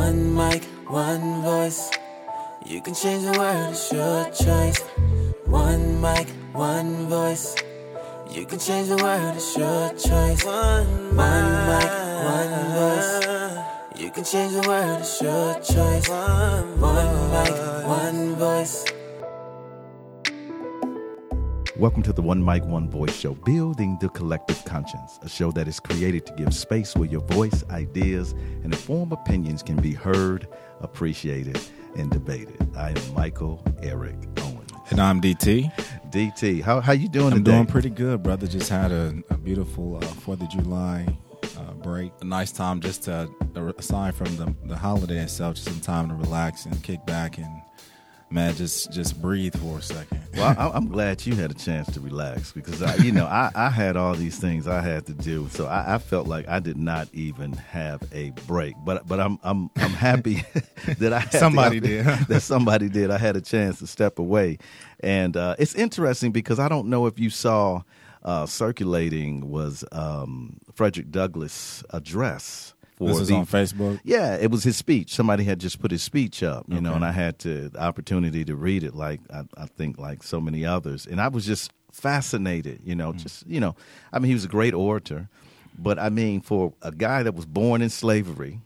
One mic, one voice. You can change the world, it's your choice. One mic, one voice. You can change the world, it's your choice. One mic, one voice. You can change the world, it's your choice. One mic, one voice. Welcome to the One Mic, One Voice show, Building the Collective Conscience, a show that is created to give space where your voice, ideas, and informed opinions can be heard, appreciated, and debated. I am Michael Eric Owens. And I'm DT. DT, how you doing I'm today? doing pretty good, brother. Just had a beautiful 4th of July break. A nice time just to, aside from the holiday itself, just some time to relax and kick back and, man, just breathe for a second. Well, I'm glad you had a chance to relax because, I had all these things I had to do, so I felt like I did not even have a break. But I'm happy that I had somebody did. That somebody did. I had a chance to step away, and it's interesting because I don't know if you saw circulating was Frederick Douglass' address. This was on Facebook? Yeah, it was his speech. Somebody had just put his speech up, you know, and I had the opportunity to read it like I think like so many others. And I was just fascinated, he was a great orator. But, I mean, for a guy that was born in slavery,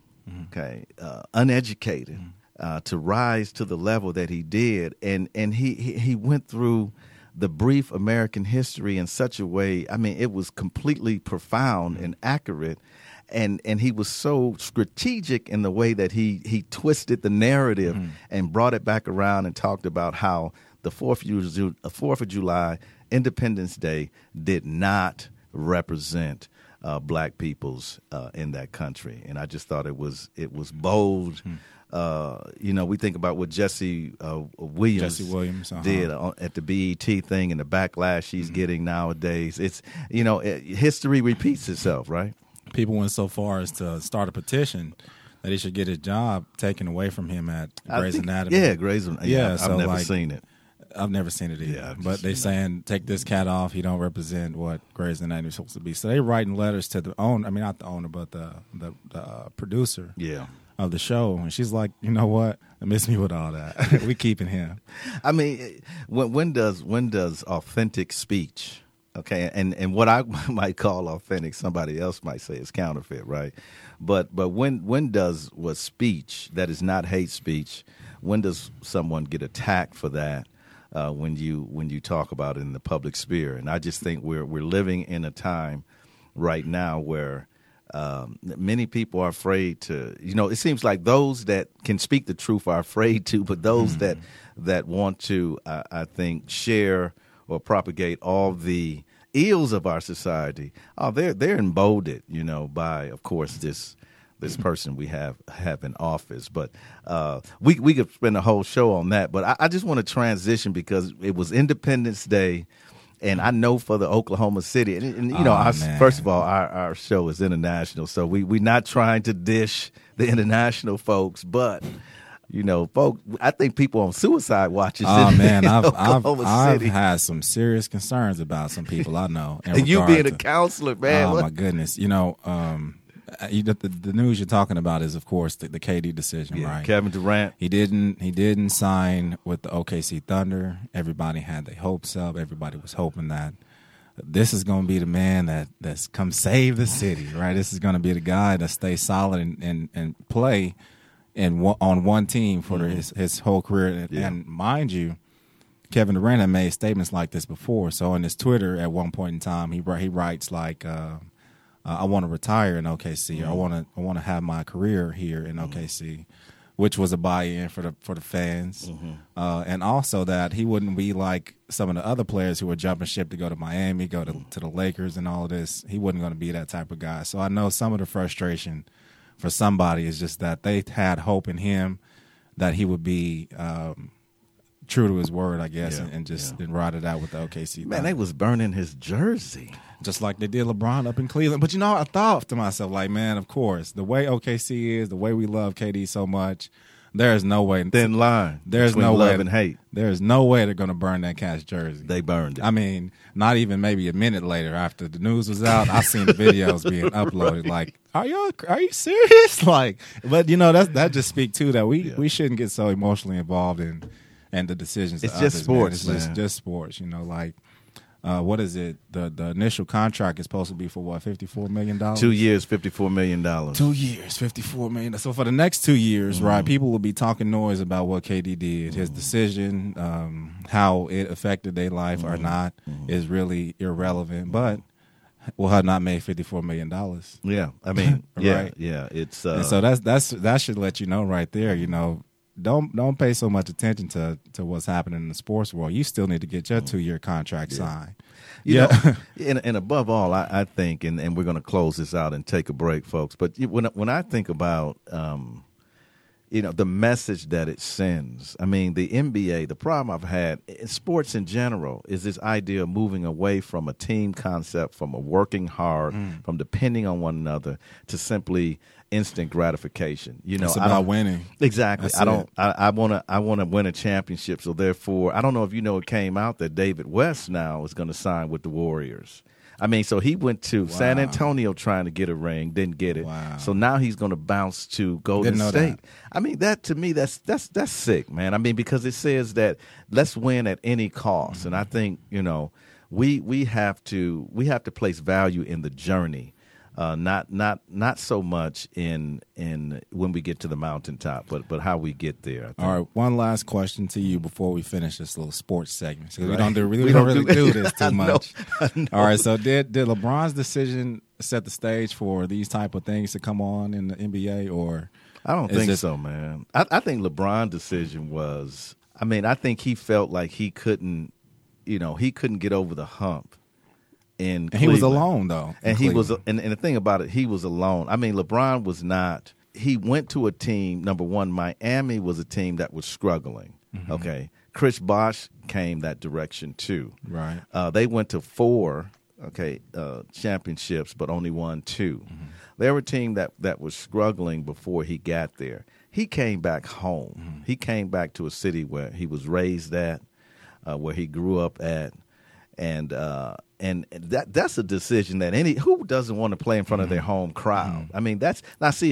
uneducated, to rise to the level that he did, and he went through the brief American history in such a way, I mean, it was completely profound and accurate. And he was so strategic in the way that he twisted the narrative and brought it back around and talked about how the 4th of July, Independence Day, did not represent black peoples in that country. And I just thought it was bold. We think about what Jesse Williams did at the BET thing and the backlash she's getting nowadays. It's, history repeats itself, right? People went so far as to start a petition that he should get his job taken away from him at Grey's Anatomy. Yeah, Grey's Anatomy. Yeah, so I've never seen it. I've never seen it either. Yeah, but they saying take this cat off. He don't represent what Grey's Anatomy is supposed to be. So they writing letters to the owner. I mean, not the owner, but the producer. Yeah. Of the show, and she's like, you know what? Miss me with all that. We keeping him. I mean, when does authentic speech? Okay, and what I might call authentic, somebody else might say is counterfeit, right? But when does speech that is not hate speech? When does someone get attacked for that? When you talk about it in the public sphere, and I just think we're living in a time right now where many people are afraid to. It seems like those that can speak the truth are afraid to, but those that want to, I think, share or propagate all the ills of our society, they're emboldened, by, of course, this person we have in office. But we could spend a whole show on that. But I just want to transition because it was Independence Day, and I know for the Oklahoma City, first of all, our show is international, so we're not trying to dish the international folks, but. Folks, I think people on suicide watches. Oh man, I've had some serious concerns about some people I know. And you being a counselor, man. Oh my goodness, the news you're talking about is, of course, the KD decision, right? Kevin Durant. He didn't sign with the OKC Thunder. Everybody had their hopes up. Everybody was hoping that this is going to be the man that's come save the city, right? This is going to be the guy that stays solid and play. On one team for his whole career. And mind you, Kevin Durant had made statements like this before. So on his Twitter at one point in time, he writes like, I want to retire in OKC. Or I want to have my career here in OKC, which was a buy-in for the fans. And also that he wouldn't be like some of the other players who were jumping ship to go to Miami, go to the Lakers and all of this. He wasn't going to be that type of guy. So I know some of the frustration for somebody is just that they had hope in him that he would be true to his word, I guess, and ride it out with the OKC. Man, they was burning his jersey. Just like they did LeBron up in Cleveland. But, I thought to myself, like, man, of course, the way OKC is, the way we love KD so much, There is no way. Thin line. There's between no love way. and hate. There's no way they're going to burn that cat's jersey. They burned it. I mean, not even maybe a minute later after the news was out, I seen the videos being uploaded. Like, are you serious? Like, but that just speak too that we shouldn't get so emotionally involved in the decisions. It's of just others, sports, man. It's man. just sports. Like. What is it? The initial contract is supposed to be for what, $54 million? 2 years, $54 million. 2 years, $54 million. So for the next 2 years, right, people will be talking noise about what KD did, his decision, how it affected their life or not is really irrelevant. But we'll have not made $54 million. Yeah, I mean, Right. yeah. It's And so that should let you know right there. Don't pay so much attention to what's happening in the sports world. You still need to get your 2-year contract signed. You know, and above all, I think, and we're going to close this out and take a break, folks. But when I think about, the message that it sends, I mean, the NBA, the problem I've had in sports in general is this idea of moving away from a team concept, from a working hard, from depending on one another to simply instant gratification. It's about winning. Exactly. That's I want to win a championship. So therefore, I don't know if it came out that David West now is going to sign with the Warriors. I mean, so he went to San Antonio trying to get a ring, didn't get it. Wow. So now he's going to bounce to Golden State. I mean, that to me, that's sick, man. I mean, because it says that let's win at any cost, and I think we have to place value in the journey. Not so much in when we get to the mountaintop, but how we get there. I think. All right, one last question to you before we finish this little sports segment. Because Right. we don't really do this too I know. much. All right, so did LeBron's decision set the stage for these type of things to come on in the NBA, or I don't think so, man. I think LeBron's decision was. I mean, I think he felt like he couldn't get over the hump. And he was alone though, and he was, and the thing about it, he was alone. I mean, LeBron was not. He went to a team. Number one, Miami was a team that was struggling. Okay, Chris Bosh came that direction too. Right. They went to 4 championships, but only won 2. They were a team that was struggling before he got there. He came back home. He came back to a city where he was raised at, where he grew up at. And that's a decision that who doesn't want to play in front of their home crowd. I mean, if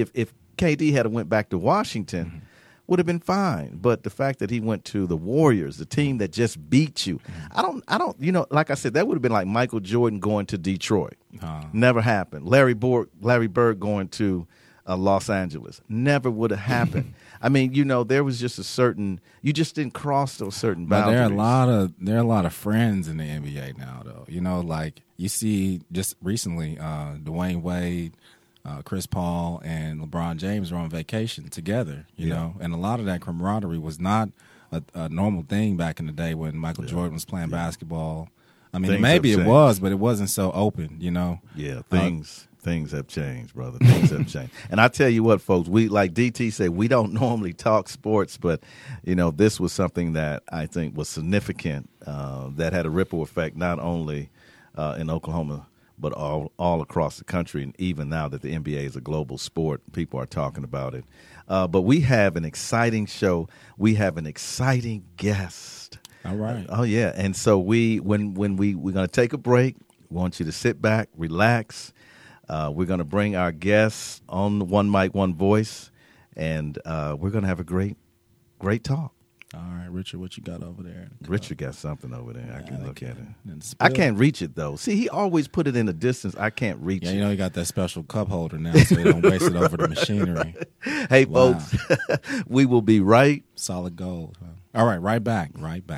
KD had went back to Washington, would have been fine. But the fact that he went to the Warriors, the team that just beat you, I don't, like I said, that would have been like Michael Jordan going to Detroit. Never happened. Larry Bird going to Los Angeles. Never would have happened. I mean, there was just you just didn't cross those certain boundaries. But there are a lot of friends in the NBA now, though. Like you see just recently, Dwayne Wade, Chris Paul, and LeBron James were on vacation together, you know, and a lot of that camaraderie was not a normal thing back in the day when Michael Jordan was playing basketball. I mean, maybe it was, but it wasn't so open, Yeah, things have changed, brother. Things have changed. And I tell you what, folks, we, like DT said, we don't normally talk sports, but, this was something that I think was significant, that had a ripple effect not only in Oklahoma, but all across the country. And even now that the NBA is a global sport, people are talking about it. But we have an exciting show. We have an exciting guest. All right. Oh, yeah. And so when we're going to take a break, we want you to sit back, relax. We're going to bring our guests on One Mic, One Voice, and we're going to have a great talk. All right, Richard, what you got over there? Richard got something over there. I can look at it. I can't reach it, though. See, he always put it in a distance. I can't reach it. Yeah, he got that special cup holder now, so he don't waste it over the machinery. Hey, folks, we will be right. Solid gold. Huh? All right, right back.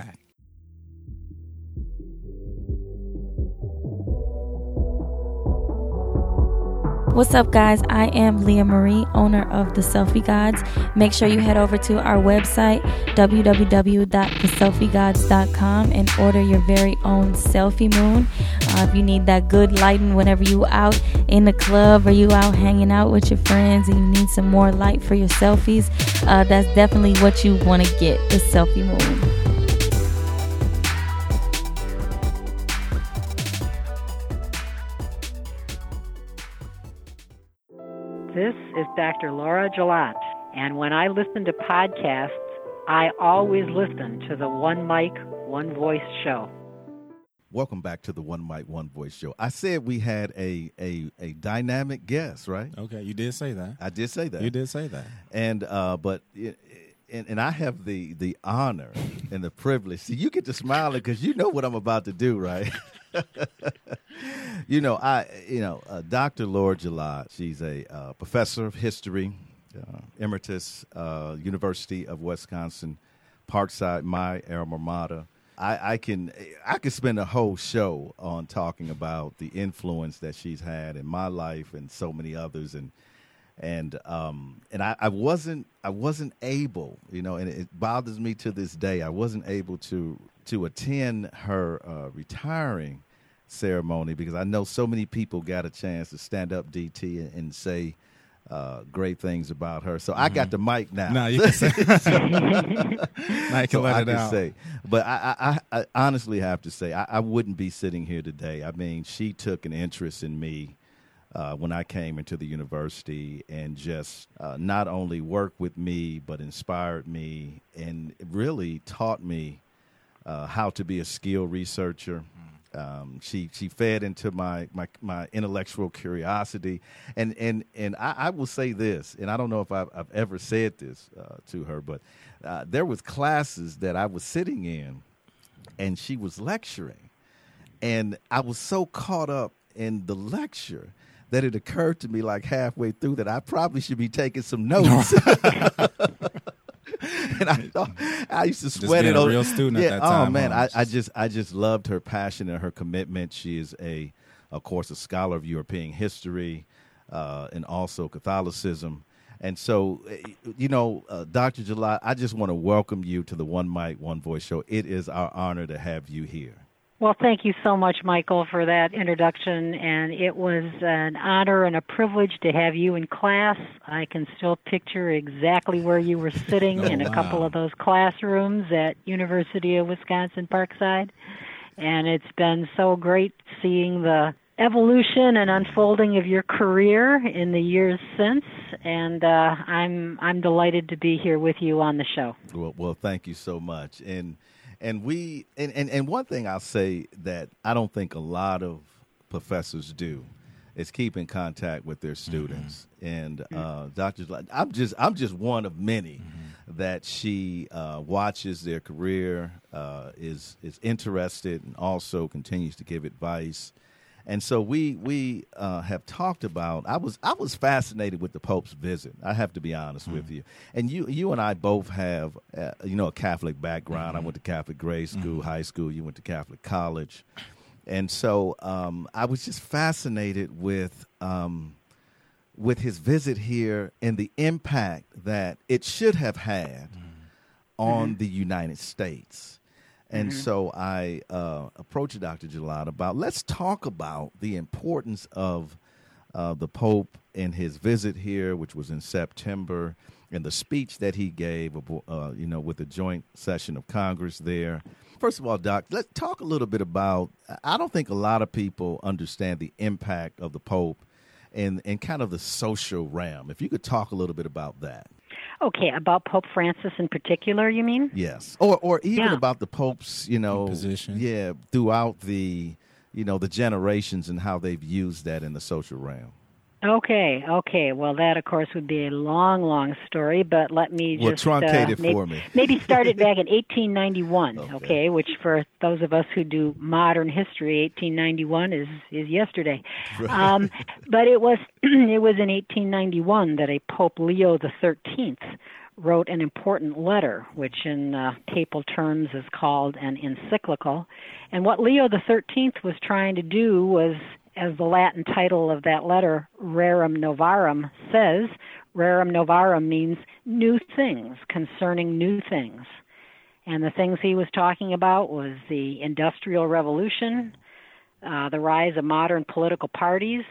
What's up, guys? I am Leah Marie, owner of The Selfie Gods. Make sure you head over to our website, www.theselfiegods.com, and order your very own selfie moon. If you need that good lighting whenever you out in the club or you out hanging out with your friends and you need some more light for your selfies, that's definitely what you want to get, the selfie moon. This is Dr. Laura Gillette. And when I listen to podcasts, I always listen to the One Mic, One Voice show. Welcome back to the One Mic, One Voice show. I said we had a dynamic guest, right? Okay, you did say that. I did say that. You did say that. And and I have the honor and the privilege. See, you get to smiling because you know what I'm about to do, right? Dr. Laura Gilad, she's a professor of history, emeritus, University of Wisconsin, Parkside, my alma mater. I can spend a whole show on talking about the influence that she's had in my life and so many others, and I wasn't able, and it bothers me to this day. I wasn't able to attend her retiring ceremony because I know so many people got a chance to stand up, DT, and say great things about her. So I got the mic now. No, you can say. Now you can let it out. Say, but I honestly have to say I wouldn't be sitting here today. I mean, she took an interest in me when I came into the university and just not only worked with me but inspired me and really taught me how to be a skilled researcher. She fed into my intellectual curiosity, and I will say this, and I don't know if I've ever said this to her, but there was classes that I was sitting in, and she was lecturing, and I was so caught up in the lecture that it occurred to me like halfway through that I probably should be taking some notes. And I thought I used to sweat it. A real student at that time. Oh man, I just loved her passion and her commitment. She is of course, a scholar of European history and also Catholicism. And so, Dr. Gilad, I just want to welcome you to the One Mic, One Voice show. It is our honor to have you here. Well, thank you so much, Michael, for that introduction, and it was an honor and a privilege to have you in class. I can still picture exactly where you were sitting in a couple of those classrooms at University of Wisconsin Parkside, and it's been so great seeing the evolution and unfolding of your career in the years since, and I'm delighted to be here with you on the show. Well, thank you so much, And we and one thing I'll say that I don't think a lot of professors do is keep in contact with their students. And Dr. I'm just one of many that she watches their career, is interested, and also continues to give advice. And so we have talked about. I was fascinated with the Pope's visit. I have to be honest with you. And you and I both have a Catholic background. I went to Catholic grade school, high school. You went to Catholic college, and so I was just fascinated with his visit here and the impact that it should have had on the United States. And so I approached Dr. Gilad about, let's talk about the importance of the Pope and his visit here, which was in September, and the speech that he gave, with the joint session of Congress there. First of all, Doc, let's talk a little bit about, I don't think a lot of people understand the impact of the Pope and kind of the social realm. If you could talk a little bit about that. Okay, about Pope Francis in particular, you mean? Yes, or even about the Pope's, position. Yeah, throughout the generations and how they've used that in the social realm. Okay. Well, that, of course, would be a long, long story, but let me just truncate it for me. Maybe start it back in 1891, okay, which for those of us who do modern history, 1891 is yesterday. Right. But it was in 1891 that a Pope Leo XIII wrote an important letter, which in papal terms is called an encyclical. And what Leo XIII was trying to do was, as the Latin title of that letter, Rerum Novarum, says, Rerum Novarum means new things, concerning new things. And the things he was talking about was the Industrial Revolution, the rise of modern political parties,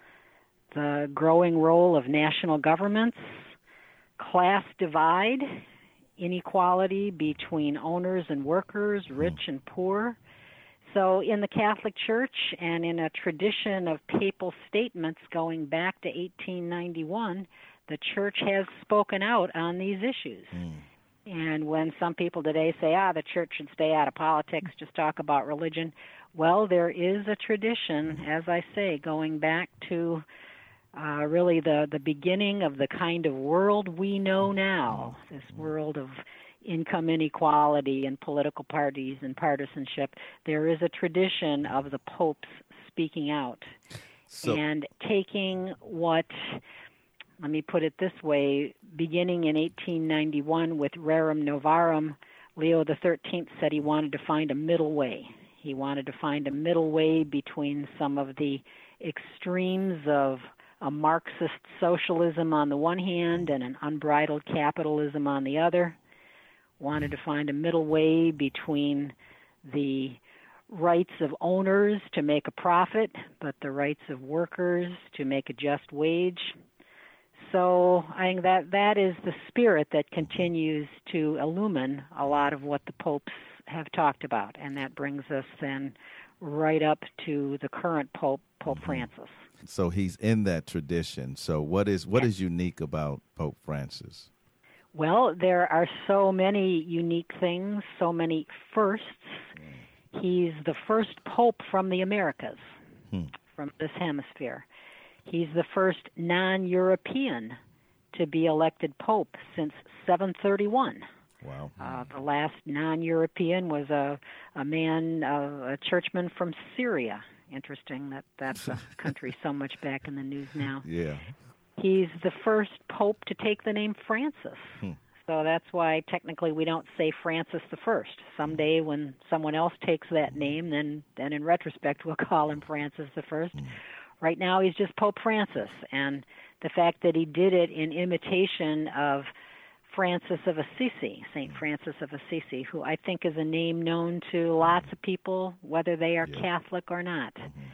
the growing role of national governments, class divide, inequality between owners and workers, rich and poor. So in the Catholic Church and in a tradition of papal statements going back to 1891, the church has spoken out on these issues. And when some people today say, the church should stay out of politics, just talk about religion, well, there is a tradition, as I say, going back to really the beginning of the kind of world we know now, this world of income inequality and political parties and partisanship. There is a tradition of the popes speaking out and taking what, let me put it this way, beginning in 1891 with Rerum Novarum, Leo XIII said he wanted to find a middle way. He wanted to find a middle way between some of the extremes of a Marxist socialism on the one hand and an unbridled capitalism on the other. Wanted to find a middle way between the rights of owners to make a profit, but the rights of workers to make a just wage. So I think that is the spirit that continues to illumine a lot of what the popes have talked about, and that brings us then right up to the current Pope Francis. So he's in that tradition. So what is unique about Pope Francis? Well, there are so many unique things, so many firsts. He's the first pope from the Americas, from this hemisphere. He's the first non-European to be elected pope since 731. Wow. The last non-European was a churchman from Syria. Interesting that that's a country so much back in the news now. Yeah. He's the first pope to take the name Francis. So that's why technically we don't say Francis the First. Someday when someone else takes that name, then in retrospect we'll call him Francis the First. Right now he's just Pope Francis, and the fact that he did it in imitation of Francis of Assisi, St. Francis of Assisi, who I think is a name known to lots of people, whether they are Catholic or not.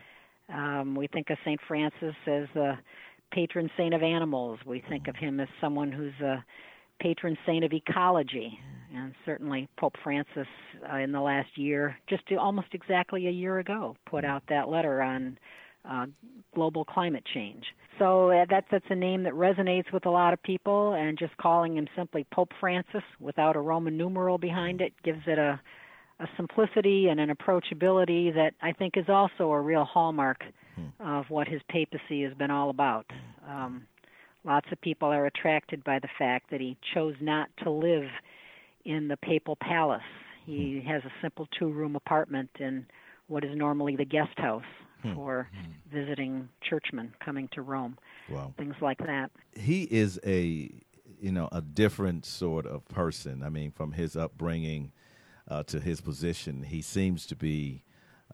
We think of St. Francis as the patron saint of animals. We think of him as someone who's a patron saint of ecology. And certainly Pope Francis in the last year, just almost exactly a year ago, put out that letter on global climate change. So that's a name that resonates with a lot of people, and just calling him simply Pope Francis without a Roman numeral behind it gives it a simplicity and an approachability that I think is also a real hallmark of what his papacy has been all about. Lots of people are attracted by the fact that he chose not to live in the papal palace. He has a simple 2-room apartment in what is normally the guest house for visiting churchmen coming to Rome. Wow. Things like that. He is a different sort of person. I mean, from his upbringing to his position, he seems to be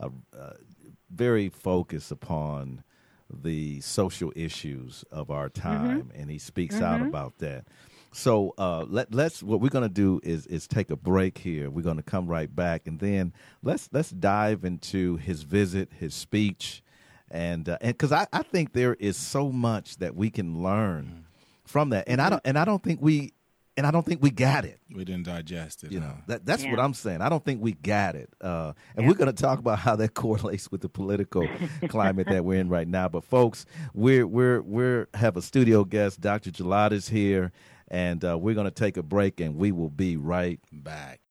very focused upon the social issues of our time, and he speaks out about that. So let's what we're going to do is take a break here. We're going to come right back, and then let's dive into his visit, his speech, and because I think there is so much that we can learn from that, and I don't think we got it. We didn't digest it. You know, that's what I'm saying. I don't think we got it. And we're going to talk about how that correlates with the political climate that we're in right now. But folks, we're have a studio guest. Dr. Gilad is here, and we're going to take a break, and we will be right back.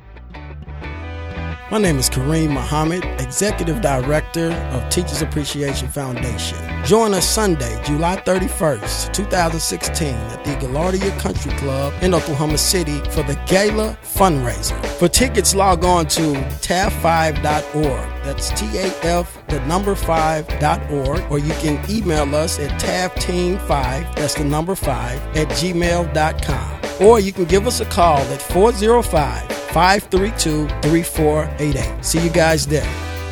My name is Kareem Muhammad, Executive Director of Teachers Appreciation Foundation. Join us Sunday, July 31st, 2016 at the Gaillardia Country Club in Oklahoma City for the Gala fundraiser. For tickets, log on to TAF5.org. That's TAF5.org, or you can email us at TAFteam5, that's the number 5, at gmail.com. Or you can give us a call at 405-532-3488. See you guys there.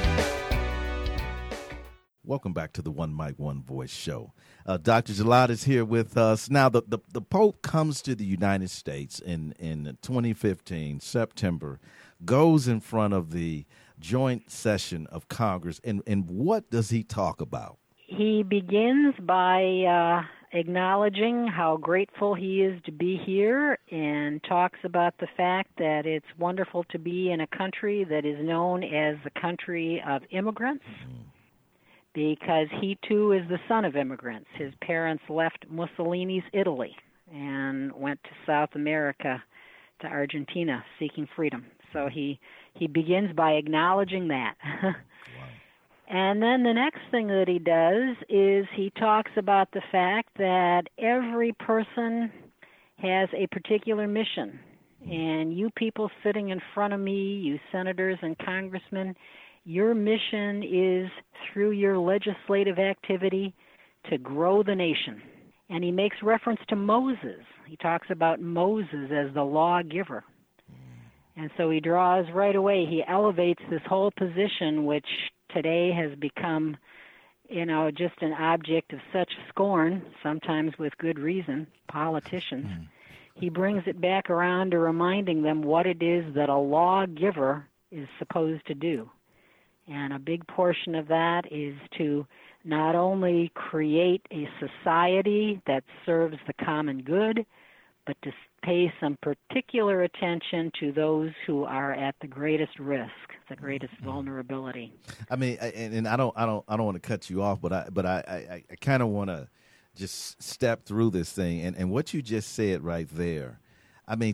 Welcome back to the One Mic, One Voice show. Dr. Gilad is here with us. Now, the Pope comes to the United States in 2015, September, goes in front of the joint session of Congress, and what does he talk about? He begins by acknowledging how grateful he is to be here, and talks about the fact that it's wonderful to be in a country that is known as the country of immigrants, because he too is the son of immigrants. His parents left Mussolini's Italy and went to South America, to Argentina, seeking freedom. So he begins by acknowledging that. Wow. And then the next thing that he does is he talks about the fact that every person has a particular mission. And you people sitting in front of me, you senators and congressmen, your mission is, through your legislative activity, to grow the nation. And he makes reference to Moses. He talks about Moses as the lawgiver. And so he draws right away, he elevates this whole position, which today has become, just an object of such scorn, sometimes with good reason, politicians. He brings it back around to reminding them what it is that a lawgiver is supposed to do. And a big portion of that is to not only create a society that serves the common good, but to pay some particular attention to those who are at the greatest risk, the greatest vulnerability. I mean, and I don't want to cut you off, but I kind of want to just step through this thing, and what you just said right there. I mean,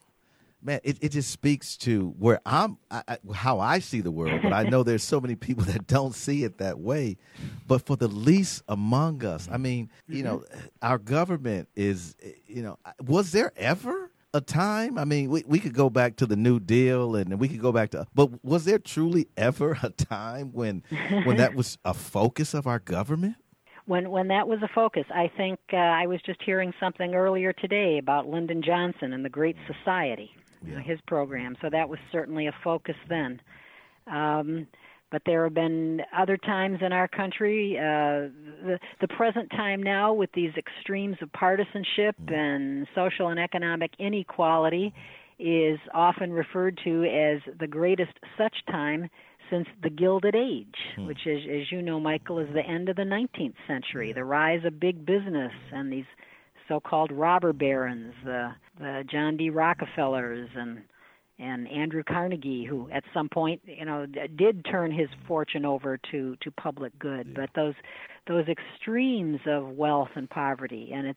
it just speaks to where how I see the world, but I know there's so many people that don't see it that way. But for the least among us, I mean, our government is, was there ever a time? I mean, we could go back to the New Deal and we could go back to, but was there truly ever a time when that was a focus of our government? When that was a focus, I think I was just hearing something earlier today about Lyndon Johnson and the Great Society. Yeah. His program. So that was certainly a focus then. But there have been other times in our country, the present time now with these extremes of partisanship and social and economic inequality is often referred to as the greatest such time since the Gilded Age, which is, as you know, Michael, is the end of the 19th century, the rise of big business and these so-called robber barons, the John D. Rockefellers and Andrew Carnegie, who at some point, did turn his fortune over to public good. Yeah. But those extremes of wealth and poverty, and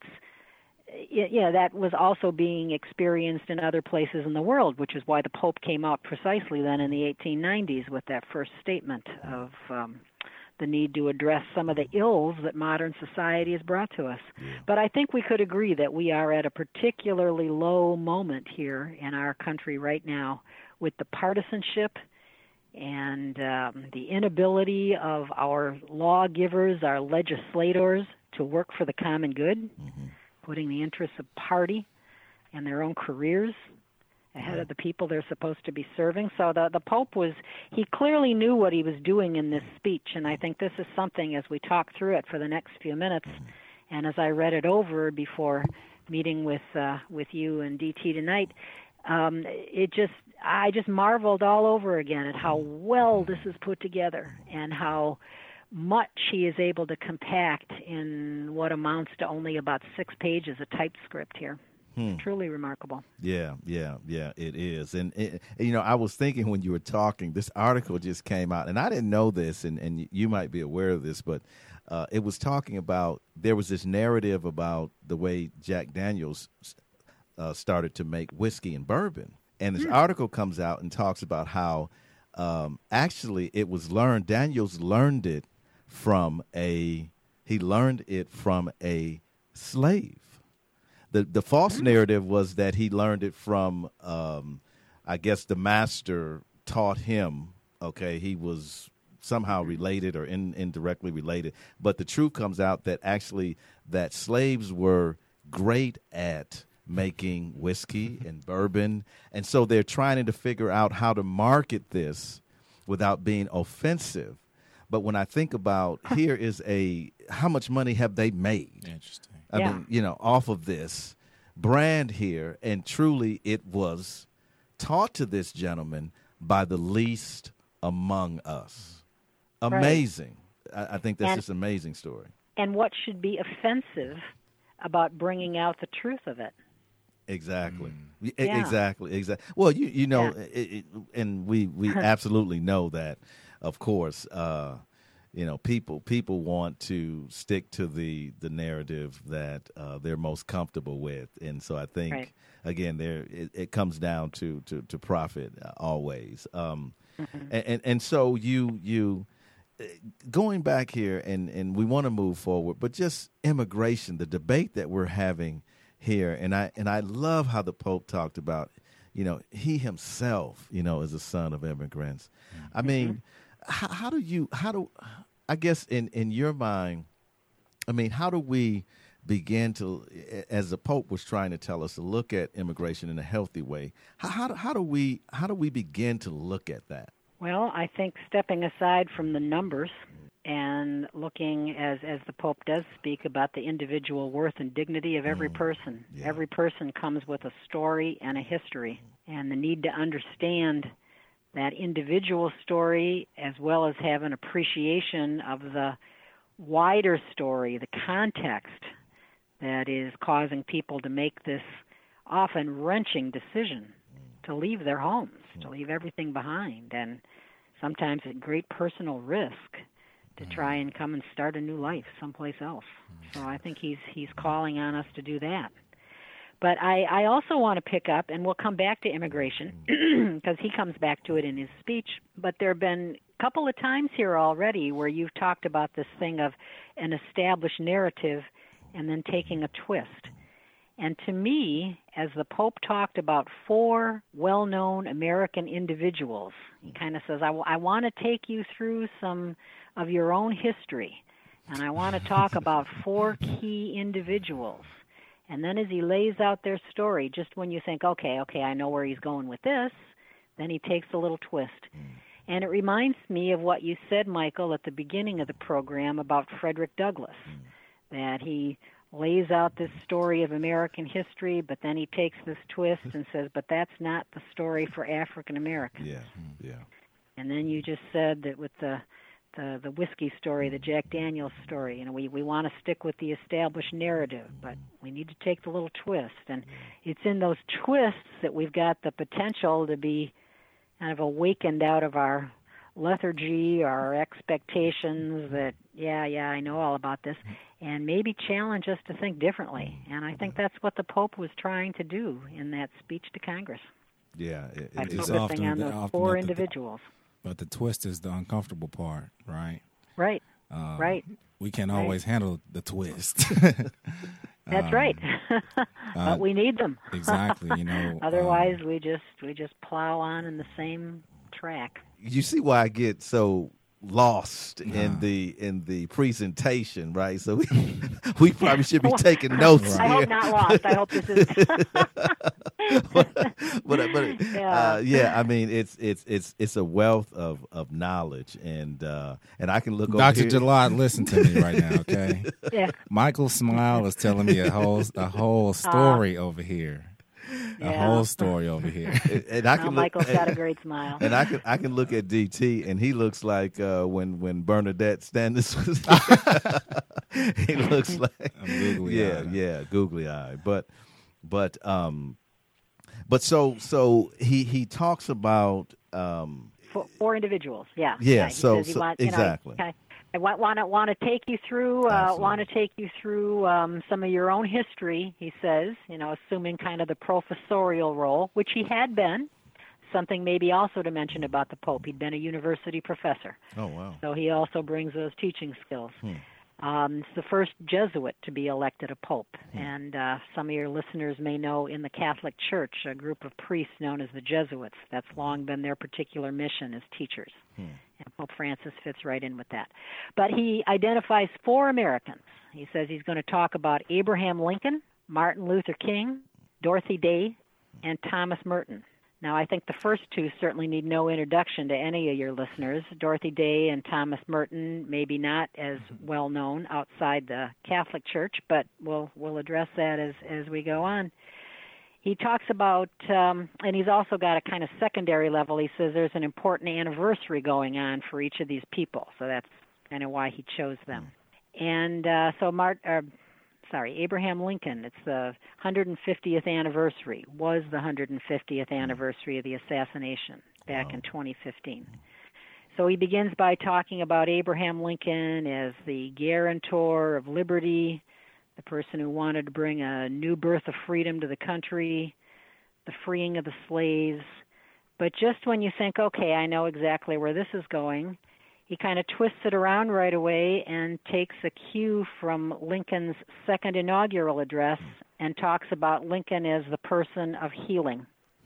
that was also being experienced in other places in the world, which is why the Pope came out precisely then in the 1890s with that first statement of the need to address some of the ills that modern society has brought to us. Yeah. But I think we could agree that we are at a particularly low moment here in our country right now with the partisanship and the inability of our lawgivers, our legislators, to work for the common good, putting the interests of party and their own careers ahead of the people they're supposed to be serving. So the Pope he clearly knew what he was doing in this speech, and I think this is something, as we talk through it for the next few minutes, and as I read it over before meeting with you and DT tonight, I just marveled all over again at how well this is put together and how much he is able to compact in what amounts to only about 6 pages of typescript here. Truly remarkable. Yeah, it is. And, I was thinking when you were talking, this article just came out, and I didn't know this, and you might be aware of this, but it was talking about, there was this narrative about the way Jack Daniels started to make whiskey and bourbon. And this article comes out and talks about how actually it was learned, Daniels learned it from a slave. The false narrative was that he learned it from, I guess the master taught him, okay, he was somehow related or indirectly related. But the truth comes out that actually that slaves were great at making whiskey and bourbon. And so they're trying to figure out how to market this without being offensive. But when I think about here is how much money have they made? Interesting. I mean, off of this brand here, and truly it was taught to this gentleman by the least among us. Amazing. Right. I think that's just an amazing story. And what should be offensive about bringing out the truth of it? Exactly. Exactly. Well, and we absolutely know that, of course, people want to stick to the narrative that they're most comfortable with, and so I think Right. again it comes down to profit always. And so you going back here, and we want to move forward, but just immigration, the debate that we're having here, and I love how the Pope talked about, he himself, is a son of immigrants. I mean, how do I guess in your mind, I mean, how do we begin to, as the Pope was trying to tell us, to look at immigration in a healthy way? How do we begin to look at that? Well, I think stepping aside from the numbers and looking, as the Pope does speak about the individual worth and dignity of every person. Yeah. Every person comes with a story and a history, and the need to understand that individual story as well as have an appreciation of the wider story, the context that is causing people to make this often wrenching decision to leave their homes, to leave everything behind, and sometimes at great personal risk to try and come and start a new life someplace else. So I think he's calling on us to do that. But I also want to pick up, and we'll come back to immigration because he comes back to it in his speech, but there have been a couple of times here already where you've talked about this thing of an established narrative and then taking a twist. And to me, as the Pope talked about 4 well-known American individuals, he kind of says, I want to take you through some of your own history, and I want to talk about 4 key individuals. And then as he lays out their story, just when you think, okay, I know where he's going with this, then he takes a little twist. And it reminds me of what you said, Michael, at the beginning of the program about Frederick Douglass, that he lays out this story of American history, but then he takes this twist and says, but that's not the story for African Americans. Yeah. And then you just said that with the whiskey story, the Jack Daniel's story, we want to stick with the established narrative, but we need to take the little twist. And it's in those twists that we've got the potential to be kind of awakened out of our lethargy, our expectations that, I know all about this, and maybe challenge us to think differently. And I think that's what the Pope was trying to do in that speech to Congress. Yeah, by it's focusing on those 4 individuals. But the twist is the uncomfortable part, right? Right. Right. We can't always handle the twist. That's right. But we need them. Exactly. Otherwise, we just plow on in the same track. You see why I get so lost in the presentation, right? So we probably should be taking notes. I hope not lost. I hope this is. Yeah. I mean, it's a wealth of knowledge, and I can look over Dr. here. Jalad, listen to me right now, okay? Yeah. Michael's smile is telling me a whole story over here. A whole story over here. And I can Michael's got a great smile. And I can look at DT, and he looks like when Bernadette Standish was. He looks like googly eye. But so he talks about 4 individuals. Yeah. Yeah. He So says he wants, exactly. I want to take you through some of your own history, he says, assuming kind of the professorial role, which he had been. Something maybe also to mention about the Pope. He'd been a university professor. Oh, wow. So he also brings those teaching skills. It's the first Jesuit to be elected a pope. And some of your listeners may know in the Catholic Church, a group of priests known as the Jesuits. That's long been their particular mission as teachers. And Pope Francis fits right in with that. But he identifies 4 Americans. He says he's going to talk about Abraham Lincoln, Martin Luther King, Dorothy Day, and Thomas Merton. Now, I think the first 2 certainly need no introduction to any of your listeners. Dorothy Day and Thomas Merton, maybe not as well known outside the Catholic Church, but we'll address that as we go on. He talks about, and he's also got a kind of secondary level. He says there's an important anniversary going on for each of these people, so that's kind of why he chose them. And Abraham Lincoln, it's the 150th anniversary, was the 150th anniversary of the assassination back in 2015. So he begins by talking about Abraham Lincoln as the guarantor of liberty, the person who wanted to bring a new birth of freedom to the country, the freeing of the slaves. But just when you think, okay, I know exactly where this is going, he kind of twists it around right away and takes a cue from Lincoln's second inaugural address and talks about Lincoln as the person of healing.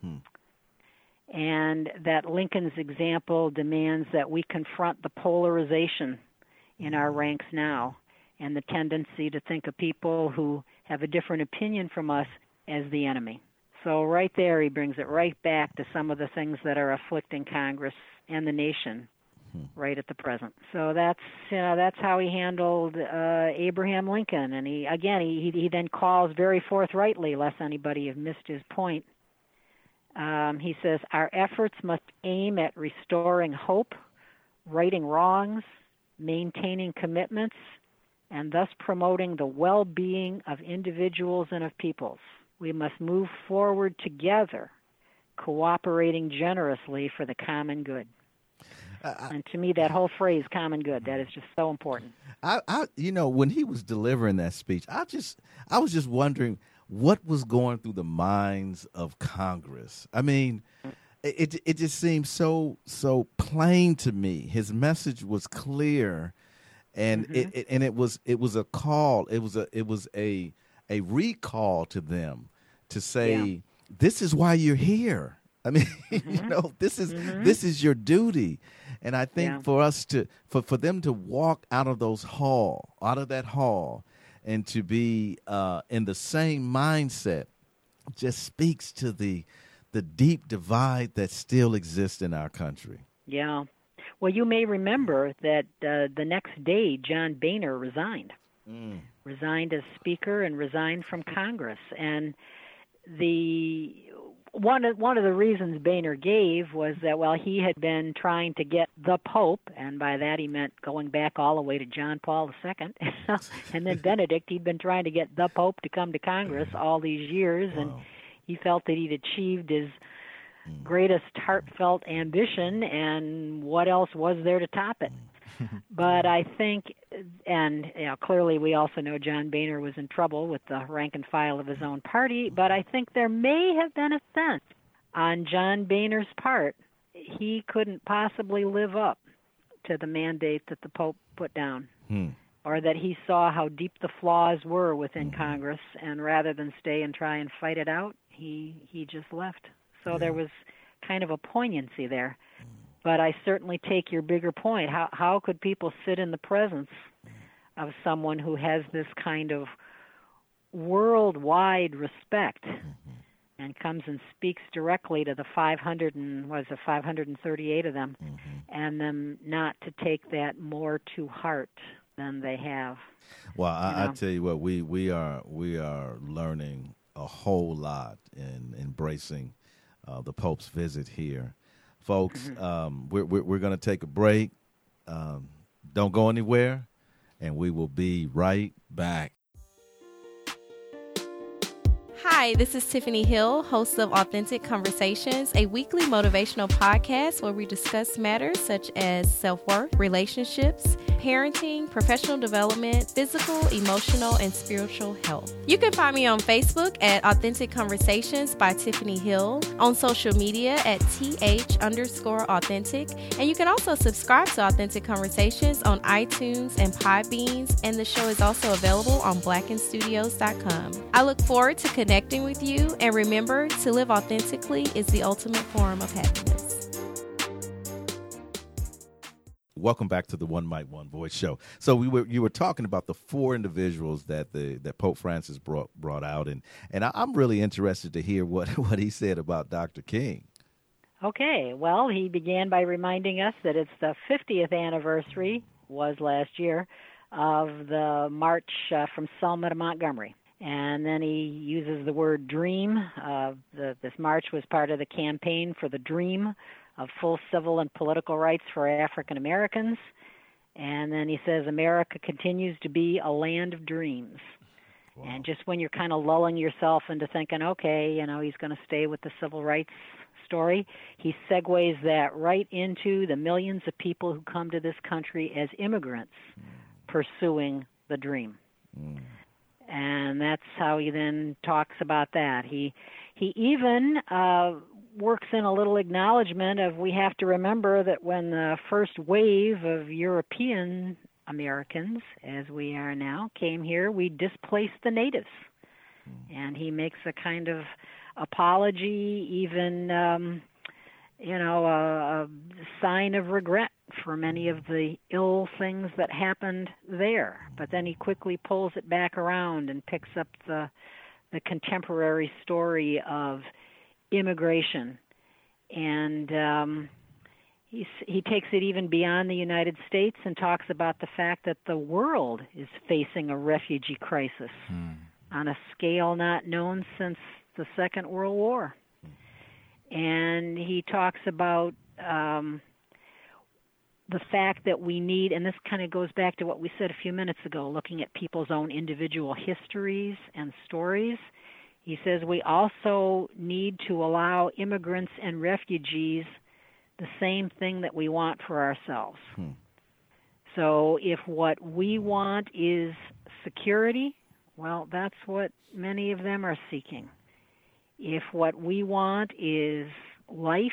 And that Lincoln's example demands that we confront the polarization in our ranks now and the tendency to think of people who have a different opinion from us as the enemy. So right there, he brings it right back to some of the things that are afflicting Congress and the nation right at the present. So that's how he handled Abraham Lincoln. And he then calls very forthrightly, lest anybody have missed his point. He says, our efforts must aim at restoring hope, righting wrongs, maintaining commitments, and thus promoting the well-being of individuals and of peoples. We must move forward together, cooperating generously for the common good. And to me, that whole phrase, common good, that is just so important. When he was delivering that speech, I was just wondering what was going through the minds of Congress. I mean, it just seemed so plain to me. His message was clear, and it was a call. It was a recall to them to say, this is why you're here. I mean, this is your duty. And I think for us for them to walk out of that hall and to be in the same mindset just speaks to the deep divide that still exists in our country. Yeah. Well, you may remember that the next day, John Boehner resigned. Resigned as Speaker and resigned from Congress. And one of the reasons Boehner gave was that, well, he had been trying to get the Pope, and by that he meant going back all the way to John Paul II, and then Benedict. He'd been trying to get the Pope to come to Congress all these years, and he felt that he'd achieved his greatest heartfelt ambition, and what else was there to top it? But I think, and clearly we also know John Boehner was in trouble with the rank and file of his own party, but I think there may have been a sense on John Boehner's part he couldn't possibly live up to the mandate that the Pope put down, or that he saw how deep the flaws were within Congress, and rather than stay and try and fight it out, he just left. So there was kind of a poignancy there. But I certainly take your bigger point. How could people sit in the presence of someone who has this kind of worldwide respect and comes and speaks directly to the 538 of them, and them not to take that more to heart than they have? Well, I tell you what, we are learning a whole lot in embracing the Pope's visit here. Folks, we're going to take a break. Don't go anywhere, and we will be right back. Hi, this is Tiffany Hill, host of Authentic Conversations, a weekly motivational podcast where we discuss matters such as self-worth, relationships, parenting, professional development, physical, emotional, and spiritual health. You can find me on Facebook at Authentic Conversations by Tiffany Hill, on social media at @th_authentic, and you can also subscribe to Authentic Conversations on iTunes and Podbeans, and the show is also available on blackenstudios.com. I look forward to connecting with you, and remember, to live authentically is the ultimate form of happiness. Welcome back to the One Mic, One Voice show. So you were talking about the four individuals that Pope Francis brought out, and I'm really interested to hear what he said about Dr. King. Okay, well, he began by reminding us that it's the 50th anniversary, was last year, of the march from Selma to Montgomery. And then he uses the word dream. This march was part of the campaign for the dream of full civil and political rights for African Americans. And then he says, America continues to be a land of dreams. Wow. And just when you're kind of lulling yourself into thinking, okay, he's going to stay with the civil rights story, he segues that right into the millions of people who come to this country as immigrants pursuing the dream. And that's how he then talks about that. He even works in a little acknowledgement of, we have to remember that when the first wave of European Americans, as we are now, came here, we displaced the natives. And he makes a kind of apology, even, a sign of regret for many of the ill things that happened there. But then he quickly pulls it back around and picks up the contemporary story of immigration. And he takes it even beyond the United States and talks about the fact that the world is facing a refugee crisis on a scale not known since the Second World War. And he talks about the fact that we need, and this kind of goes back to what we said a few minutes ago, looking at people's own individual histories and stories. He says we also need to allow immigrants and refugees the same thing that we want for ourselves. So if what we want is security, well, that's what many of them are seeking. If what we want is life,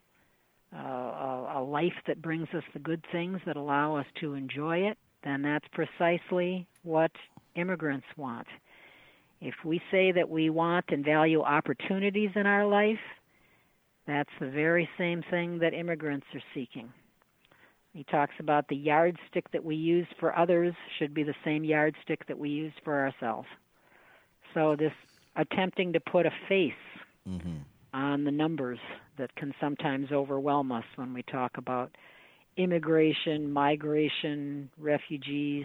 a life that brings us the good things that allow us to enjoy it, then that's precisely what immigrants want. If we say that we want and value opportunities in our life, that's the very same thing that immigrants are seeking. He talks about the yardstick that we use for others should be the same yardstick that we use for ourselves. So this attempting to put a face on the numbers that can sometimes overwhelm us when we talk about immigration, migration, refugees.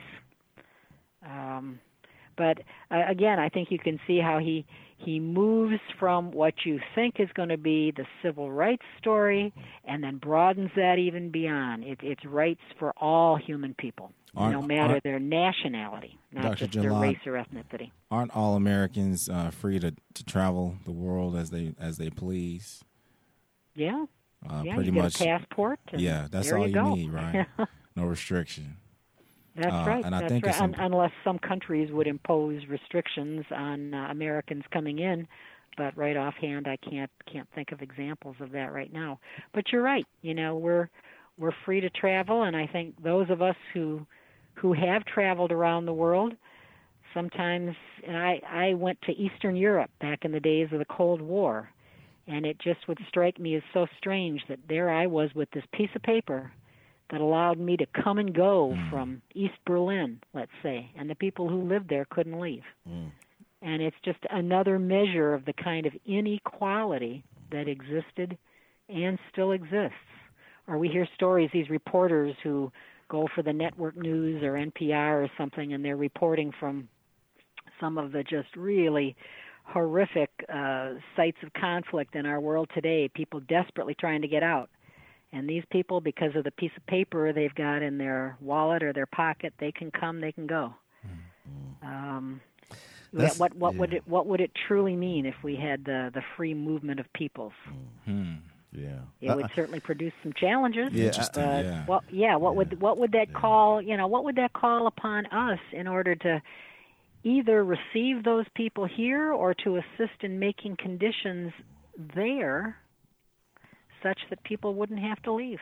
But again, I think you can see how he moves from what you think is going to be the civil rights story and then broadens that even beyond. It's rights for all human people, no matter their nationality, not Dr. just Jalad, their race or ethnicity. Aren't all Americans free to travel the world as they please? Yeah. Pretty you much. Get a passport. And that's there all you need, right? No restriction. That's right. And I that's think right. Unless some countries would impose restrictions on Americans coming in, but right offhand, I can't think of examples of that right now. But you're right. We're free to travel, and I think those of us who have traveled around the world, sometimes, and I went to Eastern Europe back in the days of the Cold War, and it just would strike me as so strange that there I was with this piece of paper that allowed me to come and go from East Berlin, let's say, and the people who lived there couldn't leave. And it's just another measure of the kind of inequality that existed and still exists. Or we hear stories, these reporters who go for the network news or NPR or something, and they're reporting from some of the just really horrific sites of conflict in our world today, people desperately trying to get out. And these people, because of the piece of paper they've got in their wallet or their pocket, they can come, they can go. What would it truly mean if we had the free movement of peoples? Yeah, it would certainly produce some challenges. Yeah, What would that call? What would that call upon us in order to either receive those people here or to assist in making conditions there such that people wouldn't have to leave?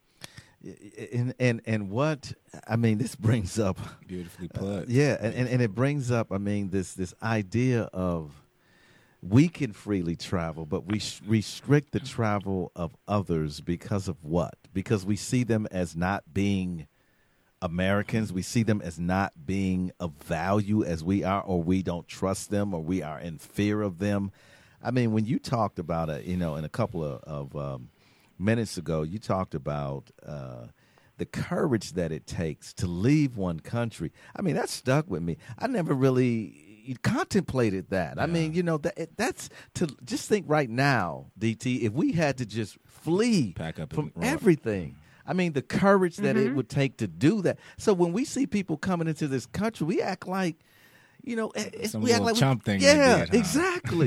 And what I mean, this brings up beautifully put. And it brings up, I mean, this idea of we can freely travel, but we restrict the travel of others because of what? Because we see them as not being Americans. We see them as not being of value as we are, or we don't trust them, or we are in fear of them. I mean, when you talked about it, in a couple of minutes ago, you talked about the courage that it takes to leave one country. I mean, that stuck with me. I never really contemplated that. Yeah. I mean, that's to just think right now, DT, if we had to just flee from everything. I mean, the courage that it would take to do that. So when we see people coming into this country, we act like, some we act like chump thing. Yeah, exactly.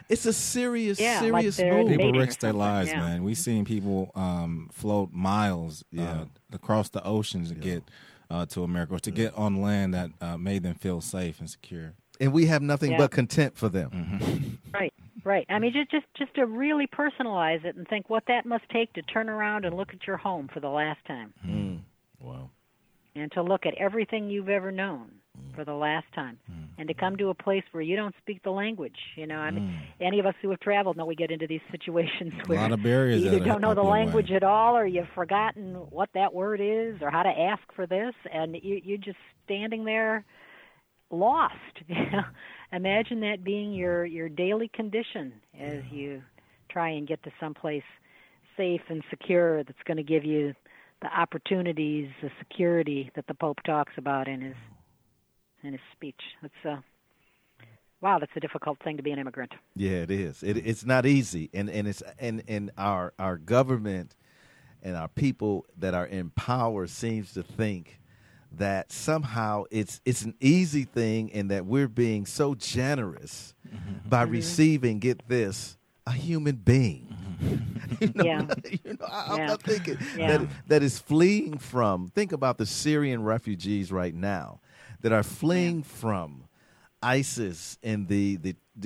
It's a serious like serious they're move. People invading or risk their something, lives, yeah. man. We've seen people float miles across the oceans to get to America, or to get on land that made them feel safe and secure. And we have nothing Yeah. but contempt for them. Right, right. I mean, just to really personalize it and think what that must take to turn around and look at your home for the last time, Wow. and to look at everything you've ever known for the last time, and to come to a place where you don't speak the language. I mean, any of us who have traveled know we get into these situations where lot of barriers you either that don't know up the your way. language at all, or you've forgotten what that word is, or how to ask for this, and you're just standing there lost. Imagine that being your daily condition as you try and get to someplace safe and secure that's going to give you the opportunities, the security that the Pope talks about in his speech. That's wow, that's a difficult thing to be an immigrant. Yeah, it is. It's not easy, and our government and our people that are in power seems to think that somehow it's an easy thing, and that we're being so generous by receiving, get this, a human being. Yeah. I'm thinking Yeah. that is fleeing from. Think about the Syrian refugees right now that are fleeing from ISIS and the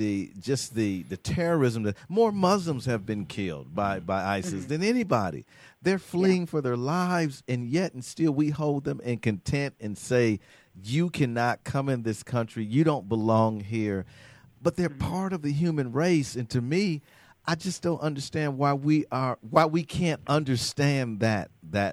terrorism. That more Muslims have been killed by ISIS than anybody. They're fleeing for their lives, and still we hold them in contempt and say, you cannot come in this country. You don't belong here. But they're part of the human race, and to me, I just don't understand why we can't understand that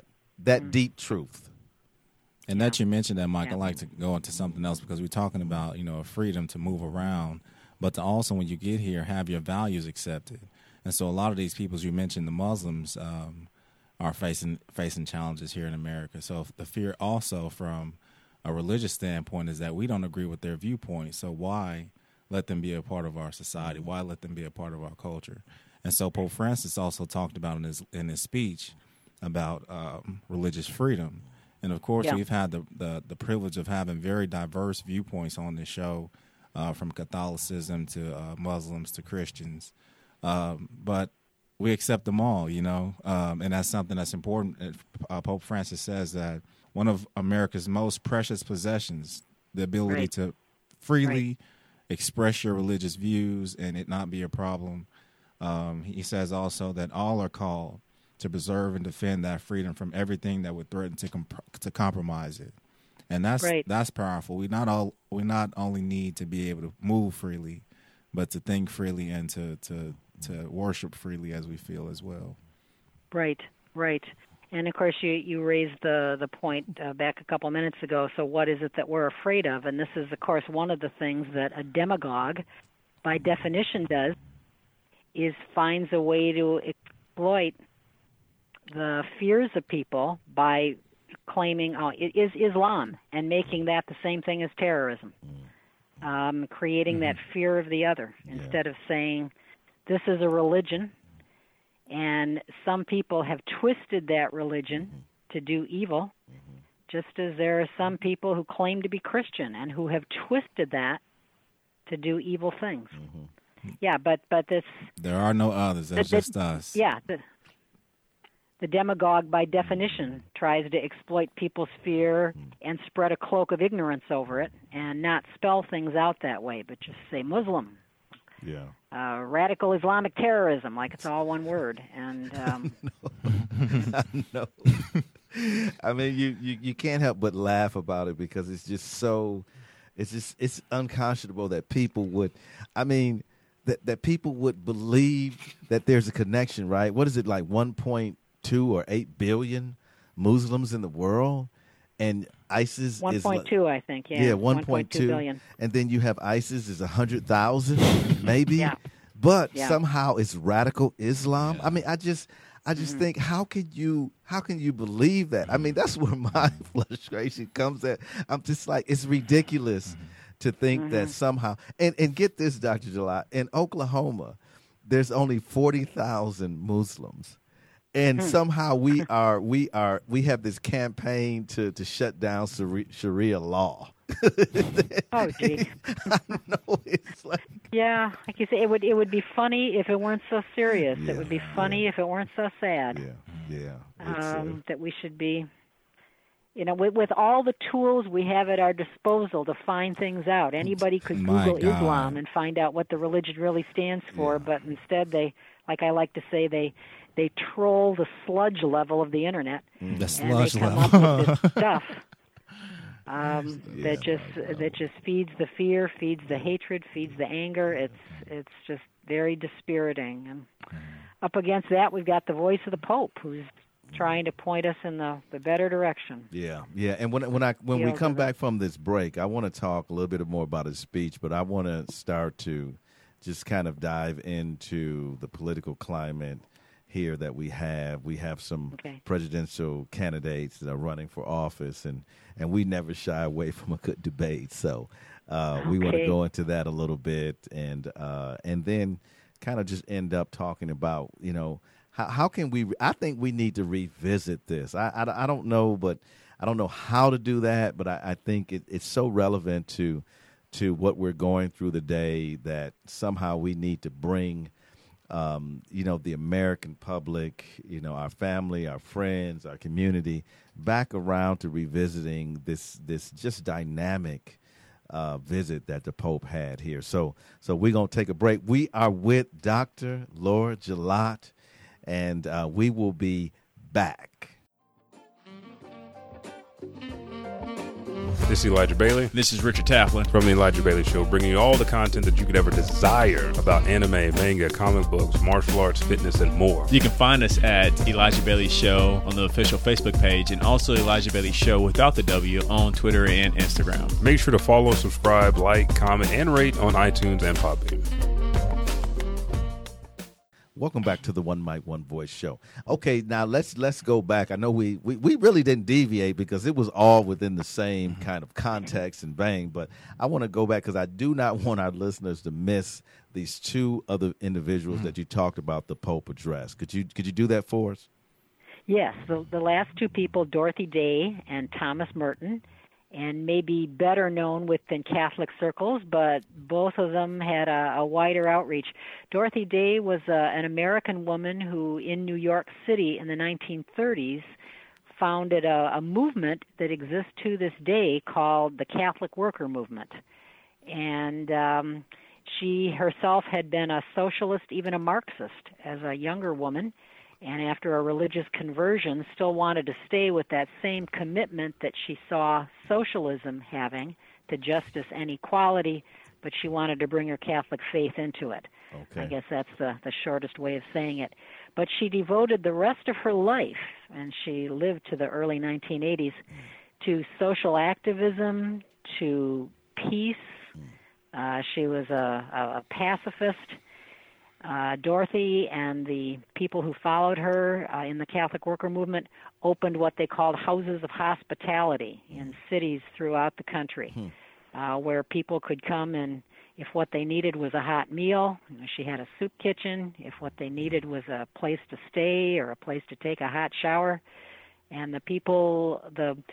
deep truth. And that you mentioned that, Mike, I'd like to go into something else, because we're talking about, a freedom to move around, but to also, when you get here, have your values accepted. And so a lot of these people, as you mentioned, the Muslims are facing challenges here in America. So the fear also from a religious standpoint is that we don't agree with their viewpoint. So why let them be a part of our society? Why let them be a part of our culture? And so Pope Francis also talked about in his speech about religious freedom. And of course, we've had the privilege of having very diverse viewpoints on this show, from Catholicism to Muslims to Christians. But we accept them all, and that's something that's important. Pope Francis says that one of America's most precious possessions, the ability to freely express your religious views and it not be a problem. He says also that all are called to preserve and defend that freedom from everything that would threaten to compromise it. And that's powerful. We not only need to be able to move freely, but to think freely and to worship freely as we feel as well. Right. And of course, you raised the point back a couple minutes ago. So what is it that we're afraid of? And this is, of course, one of the things that a demagogue, by definition, does, is finds a way to exploit the fears of people by claiming, it is Islam, and making that the same thing as terrorism, creating that fear of the other, instead of saying, this is a religion, and some people have twisted that religion to do evil, just as there are some people who claim to be Christian and who have twisted that to do evil things. Yeah, but this... There are no others. That's just us. Yeah, the demagogue, by definition, tries to exploit people's fear and spread a cloak of ignorance over it, and not spell things out that way, but just say Muslim. Radical Islamic terrorism, like it's all one word. And No. I mean, you can't help but laugh about it, because it's just so, it's unconscionable that people would, that people would believe that there's a connection, right? What is it, like 1.2 or 8 billion Muslims in the world? And ISIS 1.2, I think. Yeah, 1.2 billion. And then you have ISIS is 100,000, maybe. Yeah. But somehow it's radical Islam. Yeah. I mean, I just think, how can you believe that? I mean, that's where my frustration comes at. I'm just like, it's ridiculous to think that somehow. And get this, Dr. July, in Oklahoma, there's only 40,000 Muslims. And somehow we have this campaign to shut down Sharia law. Oh, gee. I know, it's like, Yeah, like you say, it would be funny if it weren't so serious. Yeah, It would be funny if it weren't so sad. yeah. It's, That we should be, with all the tools we have at our disposal to find things out. Anybody could My Google God. Islam and find out what the religion really stands for, but instead they, like I like to say, they troll the sludge level of the internet, The and they sludge come level. up with this stuff that just feeds the fear, feeds the hatred, feeds the anger. It's just very dispiriting. And up against that, we've got the voice of the Pope, who's trying to point us in the better direction. Yeah. And when we come back from this break, I want to talk a little bit more about his speech, but I want to start to just kind of dive into the political climate here that we have. We have some presidential candidates that are running for office, and we never shy away from a good debate. So we want to go into that a little bit, and then kind of just end up talking about, how can we? I think we need to revisit this. I don't know, but I don't know how to do that. But I think it's so relevant to what we're going through today that somehow we need to bring, the American public, our family, our friends, our community back around to revisiting this just dynamic visit that the Pope had here. So we're going to take a break. We are with Dr. Laura Gilott, and we will be back. This is Elijah Bailey. This is Richard Taplin from The Elijah Bailey Show, bringing you all the content that you could ever desire about anime, manga, comic books, martial arts, fitness, and more. You can find us at Elijah Bailey Show on the official Facebook page, and also Elijah Bailey Show without the W on Twitter and Instagram. Make sure to follow, subscribe, like, comment, and rate on iTunes and Podbean. Welcome back to the One Mic, One Voice show. Okay, now let's go back. I know we really didn't deviate because it was all within the same kind of context and vein, but I want to go back because I do not want our listeners to miss these two other individuals that you talked about the Pope address. Could you do that for us? Yes, the last two people, Dorothy Day and Thomas Merton, and maybe better known within Catholic circles, but both of them had a wider outreach. Dorothy Day was an American woman who, in New York City in the 1930s, founded a movement that exists to this day called the Catholic Worker Movement. And she herself had been a socialist, even a Marxist, as a younger woman, and after a religious conversion still wanted to stay with that same commitment that she saw socialism having to justice and equality, but she wanted to bring her Catholic faith into it. Okay. I guess that's the shortest way of saying it. But she devoted the rest of her life, and she lived to the early 1980s, to social activism, to peace. She was a pacifist. Dorothy and the people who followed her in the Catholic Worker Movement opened what they called houses of hospitality in cities throughout the country, where people could come, and if what they needed was a hot meal, she had a soup kitchen. If what they needed was a place to stay or a place to take a hot shower, and the people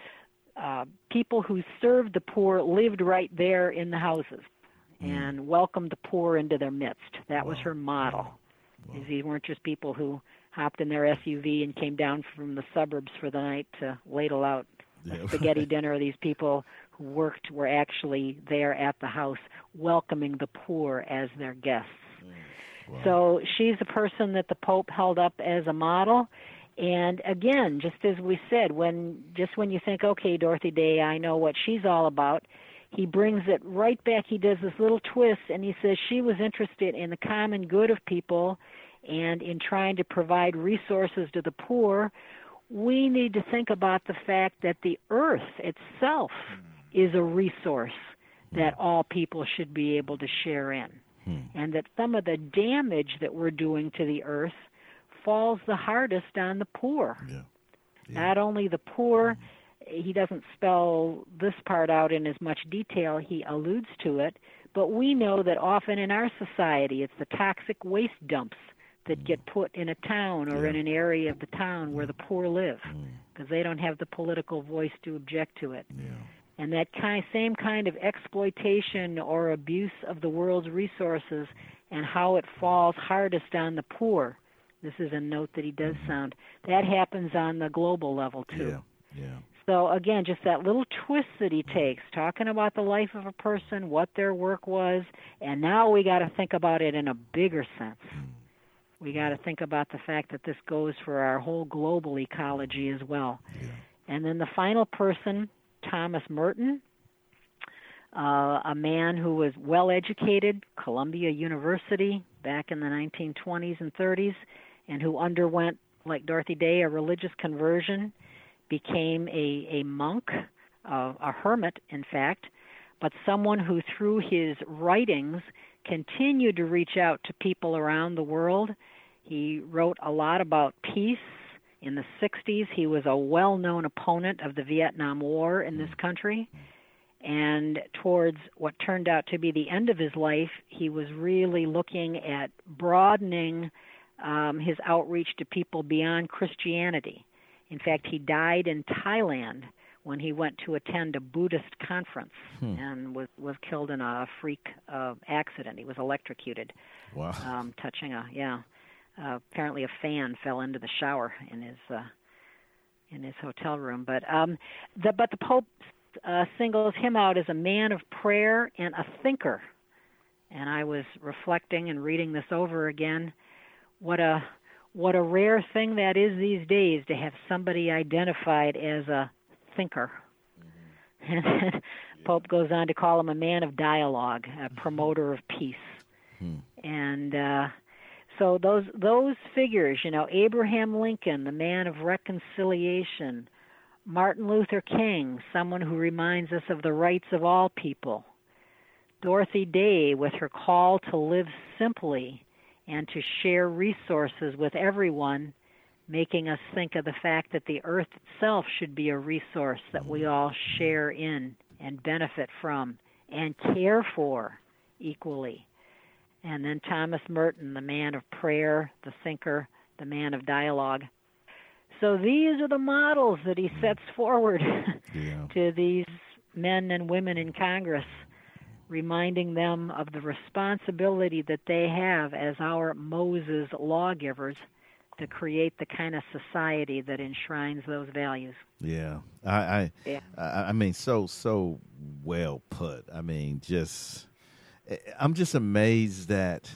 who served the poor lived right there in the houses and welcomed the poor into their midst. That was her model. These weren't just people who hopped in their SUV and came down from the suburbs for the night to ladle out a spaghetti dinner. These people who worked were actually there at the house welcoming the poor as their guests. So she's a person that the Pope held up as a model. And again, just as we said, when you think, okay, Dorothy Day, I know what she's all about, he brings it right back. He does this little twist, and he says she was interested in the common good of people and in trying to provide resources to the poor. We need to think about the fact that the earth itself is a resource that all people should be able to share in, and that some of the damage that we're doing to the earth falls the hardest on the poor. Not only the poor, he doesn't spell this part out in as much detail, he alludes to it, but we know that often in our society it's the toxic waste dumps that get put in a town or in an area of the town where the poor live, because they don't have the political voice to object to it. And that same kind of exploitation or abuse of the world's resources and how it falls hardest on the poor. This is a note that he does sound. That happens on the global level, too. Yeah. So, again, just that little twist that he takes, talking about the life of a person, what their work was, and now we got to think about it in a bigger sense. We got to think about the fact that this goes for our whole global ecology as well. Yeah. And then the final person, Thomas Merton, a man who was well-educated, Columbia University, back in the 1920s and 30s, and who underwent, like Dorothy Day, a religious conversion, became a monk, a hermit, in fact, but someone who, through his writings, continued to reach out to people around the world. He wrote a lot about peace. In the 60s, he was a well-known opponent of the Vietnam War in this country. And towards what turned out to be the end of his life, he was really looking at broadening his outreach to people beyond Christianity. In fact, he died in Thailand when he went to attend a Buddhist conference and was killed in a freak accident. He was electrocuted. Wow. Touching apparently a fan fell into the shower in his hotel room. But the Pope singles him out as a man of prayer and a thinker. And I was reflecting and reading this over again. What a rare thing that is these days, to have somebody identified as a thinker. And then Pope goes on to call him a man of dialogue, a promoter of peace. And so those figures, Abraham Lincoln, the man of reconciliation, Martin Luther King, someone who reminds us of the rights of all people, Dorothy Day with her call to live simply and to share resources with everyone, making us think of the fact that the earth itself should be a resource that we all share in and benefit from and care for equally. And then Thomas Merton, the man of prayer, the thinker, the man of dialogue. So these are the models that he sets forward to these men and women in Congress, reminding them of the responsibility that they have as our Moses lawgivers to create the kind of society that enshrines those values. Yeah, I mean, so well put. I mean, I'm just amazed that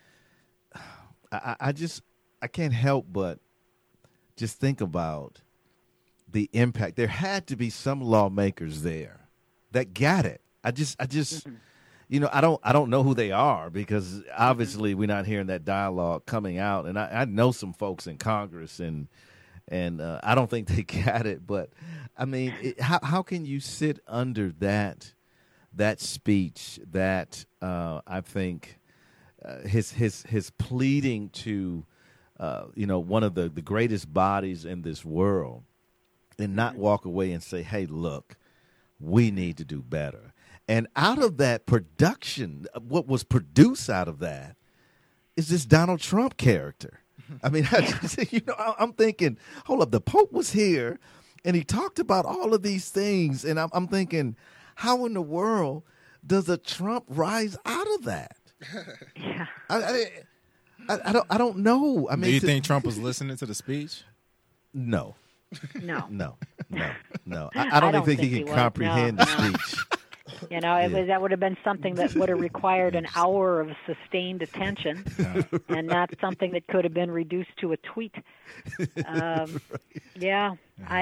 I can't help but just think about the impact. There had to be some lawmakers there that got it. I just I don't know who they are, because obviously we're not hearing that dialogue coming out. And I know some folks in Congress, and I don't think they got it. But I mean, how can you sit under that speech? That I think his pleading to one of the greatest bodies in this world, and not walk away and say, "Hey, look, we need to do better." And out of that production, what was produced out of that is this Donald Trump character. I mean, I'm thinking, hold up, the Pope was here, and he talked about all of these things, and I'm thinking, how in the world does a Trump rise out of that? Yeah. I don't know. I mean, do you think Trump was listening to the speech? No. No. I don't even think he can comprehend the speech. That would have been something that would have required an hour of sustained attention, and not something that could have been reduced to a tweet. Yeah,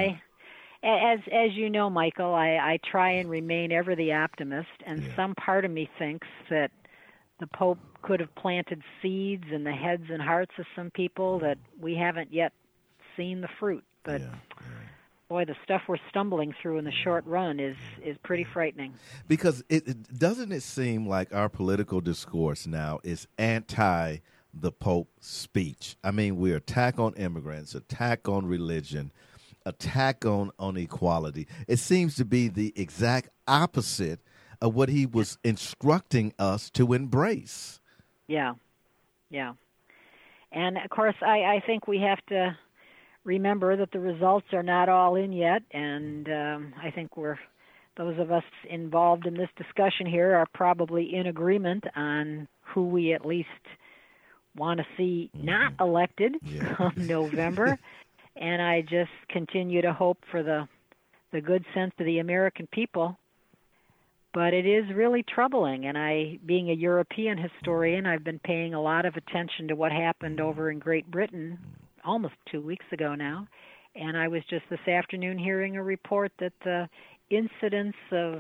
as you know, Michael, I try and remain ever the optimist, and some part of me thinks that the Pope could have planted seeds in the heads and hearts of some people that we haven't yet seen the fruit. But boy, the stuff we're stumbling through in the short run is pretty frightening. Because doesn't it seem like our political discourse now is anti the Pope speech? I mean, we attack on immigrants, attack on religion, attack on equality. It seems to be the exact opposite of what he was instructing us to embrace. Yeah. And, of course, I think we have to remember that the results are not all in yet, and I think those of us involved in this discussion here are probably in agreement on who we at least want to see not elected come November. And I just continue to hope for the good sense of the American people. But it is really troubling, and I, being a European historian, I've been paying a lot of attention to what happened over in Great Britain almost 2 weeks ago now. And I was just this afternoon hearing a report that the incidence of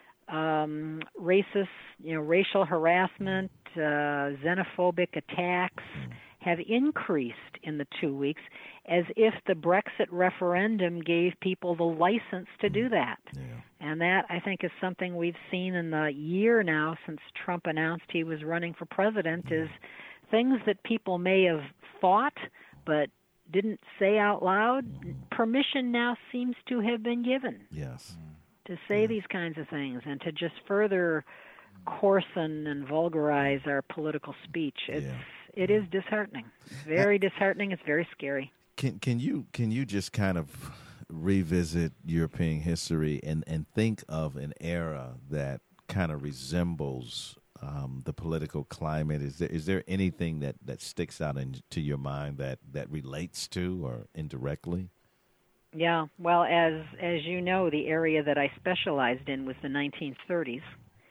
racist, racial harassment, xenophobic attacks have increased in the 2 weeks, as if the Brexit referendum gave people the license to do that. Yeah. And that, I think, is something we've seen in the year now since Trump announced he was running for president, is things that people may have thought but didn't say out loud. Permission now seems to have been given. Yes. To say these kinds of things and to just further coarsen and vulgarize our political speech. It is disheartening. It's very disheartening. It's very scary. Can you just kind of revisit European history and think of an era that kind of resembles the political climate? Is there anything that sticks out to your mind that relates to or indirectly? Yeah, well, as you know, the area that I specialized in was the 1930s.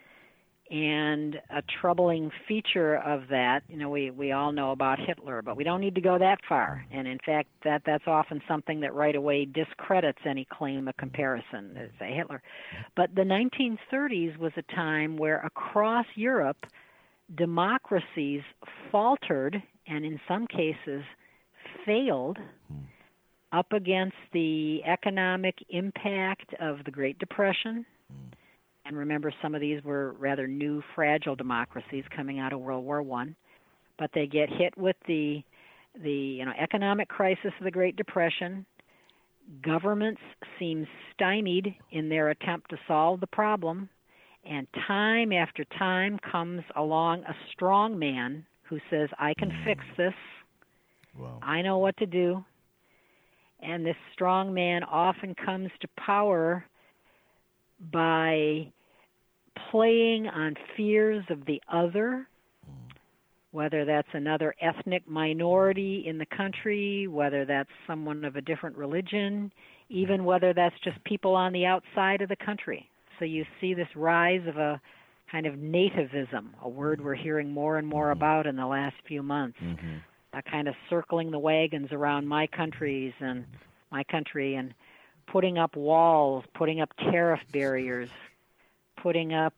And a troubling feature of that, we all know about Hitler, but we don't need to go that far. And in fact, that's often something that right away discredits any claim of comparison, say Hitler. But the 1930s was a time where across Europe, democracies faltered and in some cases failed up against the economic impact of the Great Depression. And remember, some of these were rather new, fragile democracies coming out of World War I. But they get hit with the economic crisis of the Great Depression. Governments seem stymied in their attempt to solve the problem. And time after time comes along a strong man who says, I can fix this. Wow. I know what to do. And this strong man often comes to power by playing on fears of the other, whether that's another ethnic minority in the country, whether that's someone of a different religion, even whether that's just people on the outside of the country. So you see this rise of a kind of nativism, a word we're hearing more and more about in the last few months, a kind of circling the wagons around my country and putting up walls, putting up tariff barriers, putting up,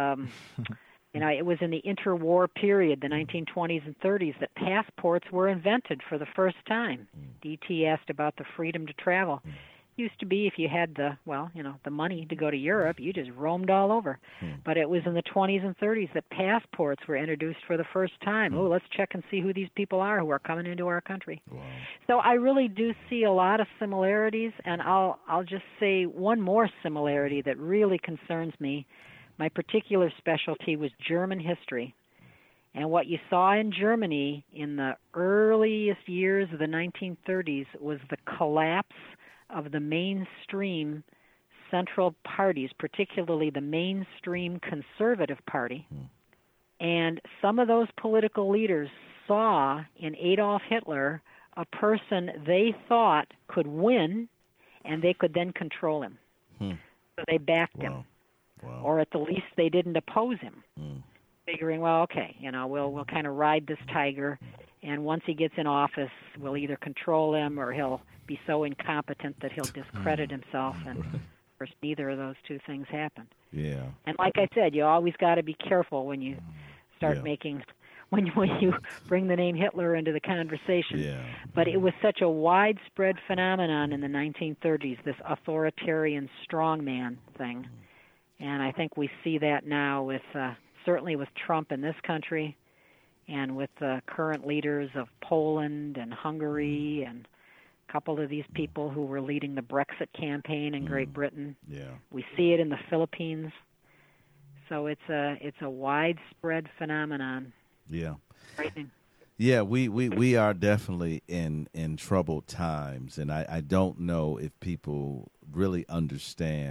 it was in the interwar period, the 1920s and 30s, that passports were invented for the first time. DT asked about the freedom to travel. Used to be if you had the money to go to Europe, you just roamed all over. But it was in the 20s and 30s that passports were introduced for the first time. Oh, let's check and see who these people are who are coming into our country. Wow. So I really do see a lot of similarities, and I'll just say one more similarity that really concerns me. My particular specialty was German history. And what you saw in Germany in the earliest years of the 1930s was the collapse of the mainstream central parties, particularly the mainstream Conservative Party. And some of those political leaders saw in Adolf Hitler a person they thought could win, and they could then control him. So they backed him. Wow. Or at the least they didn't oppose him, figuring, well, okay, we'll kind of ride this tiger, and once he gets in office, we'll either control him or he'll be so incompetent that he'll discredit himself. And of course, neither of those two things happened. Yeah. And like I said, you always got to be careful when you start making, when you bring the name Hitler into the conversation. Yeah. But it was such a widespread phenomenon in the 1930s, this authoritarian strongman thing. And I think we see that now with certainly with Trump in this country and with the current leaders of Poland and Hungary and a couple of these people who were leading the Brexit campaign in Great Britain. Yeah. We see it in the Philippines. So it's a widespread phenomenon. Yeah. Frightening. Yeah, we are definitely in troubled times, and I don't know if people really understand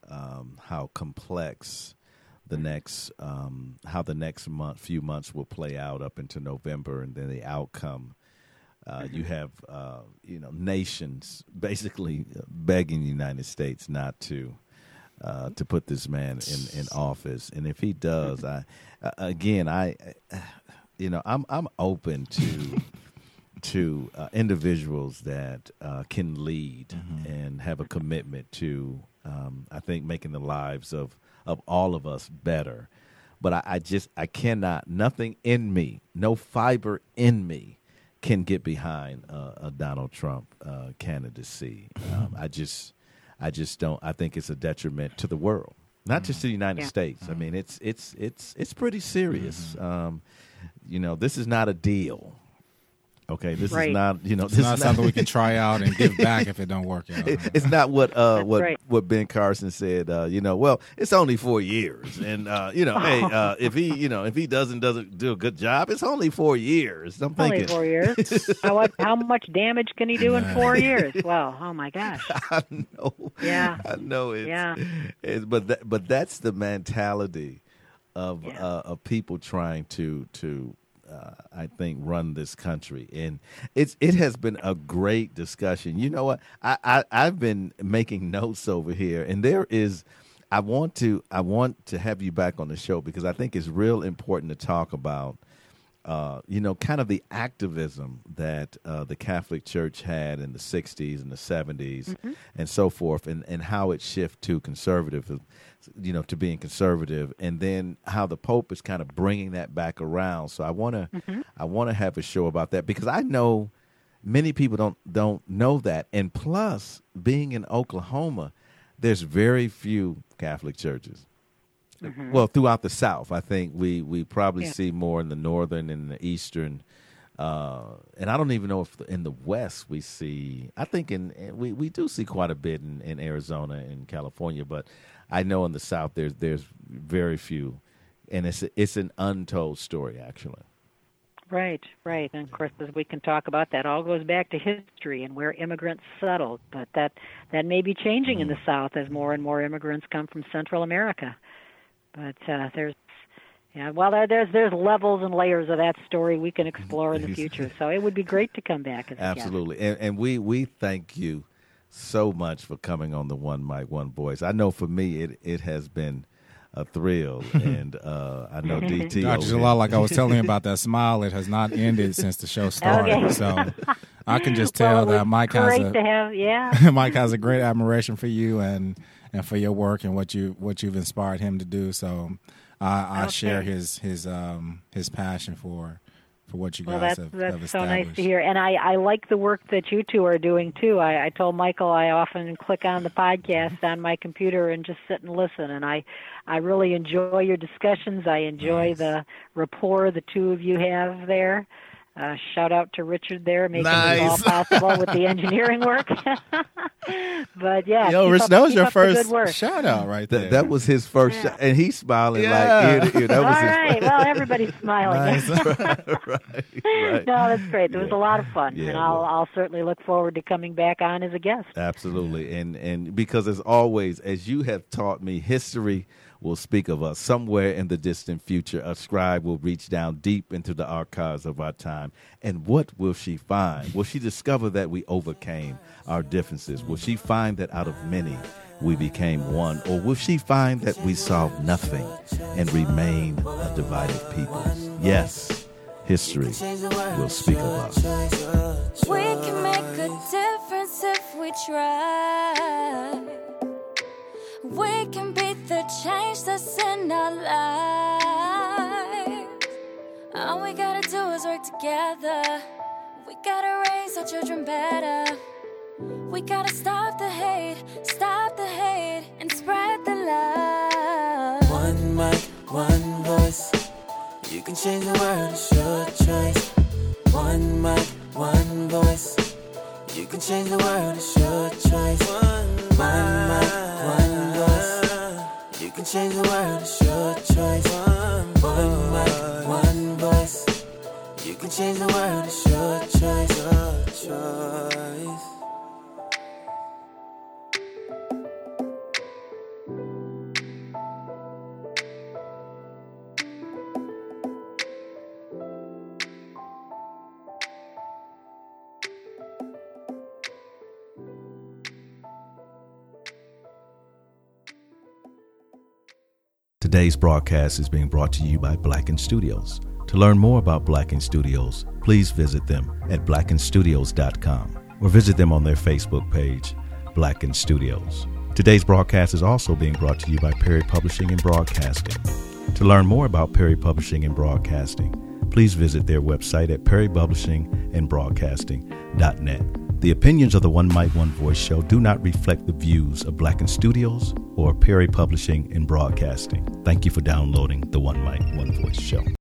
how complex the next how the next few months will play out up into November, and then the outcome. You have nations basically begging the United States not to put this man in office, and if he does, I'm open to individuals that can lead and have a commitment to I think making the lives of all of us better. But I cannot, nothing in me, no fiber in me can get behind a Donald Trump candidacy. I just don't. I think it's a detriment to the world, not just to the United States. I mean, it's pretty serious. This is not a deal. Okay, this is not It's not something we can try out and give back if it don't work out. It's not what Ben Carson said. Well, it's only 4 years, and if he doesn't do a good job, it's only 4 years. I'm thinking only 4 years. How much damage can he do in 4 years? Well, oh my gosh. I know. Yeah, I know. But that's the mentality of people trying to I think run this country, and it has been a great discussion. You know what? I've been making notes over here, and I want to have you back on the show because I think it's real important to talk about kind of the activism that the Catholic Church had in the 60s and the 70s and so forth, and how it shifted to conservative, to being conservative, and then how the Pope is kind of bringing that back around. So I want to have a show about that because I know many people don't know that, and plus being in Oklahoma, there's very few Catholic churches. Well, throughout the South, I think we probably see more in the northern and the eastern, and I don't even know if in the West we see. I think we do see quite a bit in Arizona and California, but I know in the South there's very few, and it's an untold story actually. Right. And of course, as we can talk about, that all goes back to history and where immigrants settled. But that may be changing in the South as more and more immigrants come from Central America. But there's levels and layers of that story we can explore in the future. So it would be great to come back as absolutely. And we thank you so much for coming on the One Mic, One Voice. I know for me it has been a thrill, and I know DT. Dr. Jalal, like I was telling you about that smile, it has not ended since the show started. Okay. So I can just tell that Mike has a great admiration for you and for your work and what you've inspired him to do. So I share his passion for what you guys have established. That's so nice to hear. And I like the work that you two are doing, too. I told Michael I often click on the podcast on my computer and just sit and listen. And I really enjoy your discussions. I enjoy the rapport the two of you have there. Shout out to Richard there, making it all possible with the engineering work. But Rich, that was your first shout out right there. That was his first shot, and he's smiling like ear to ear. That was all right. Well, everybody's smiling. Nice. right. No, that's great. It was a lot of fun, and I'll certainly look forward to coming back on as a guest. Absolutely, and because as always, as you have taught me, history will speak of us. Somewhere in the distant future, a scribe will reach down deep into the archives of our time. And what will she find? Will she discover that we overcame our differences? Will she find that out of many we became one? Or will she find that we solved nothing and remain a divided people? Yes, history will speak of us. We can make a difference if we try. We can beat the change that's in our lives. All we gotta do is work together. We gotta raise our children better. We gotta stop the hate, and spread the love. One mic, one voice. You can change the world, it's your choice. One mic, one voice. You can change the world, it's your choice. One mic, one voice. You can change the world, it's your choice. One mic, one voice. You can change the world, it's your choice. Your choice. Today's broadcast is being brought to you by Blacken Studios. To learn more about Blacken Studios, please visit them at blackenstudios.com or visit them on their Facebook page, Blacken Studios. Today's broadcast is also being brought to you by Perry Publishing and Broadcasting. To learn more about Perry Publishing and Broadcasting, please visit their website at perrypublishingandbroadcasting.net. The opinions of the One Mic, One Voice show do not reflect the views of Blacken Studios or Perry Publishing and Broadcasting. Thank you for downloading the One Mic, One Voice show.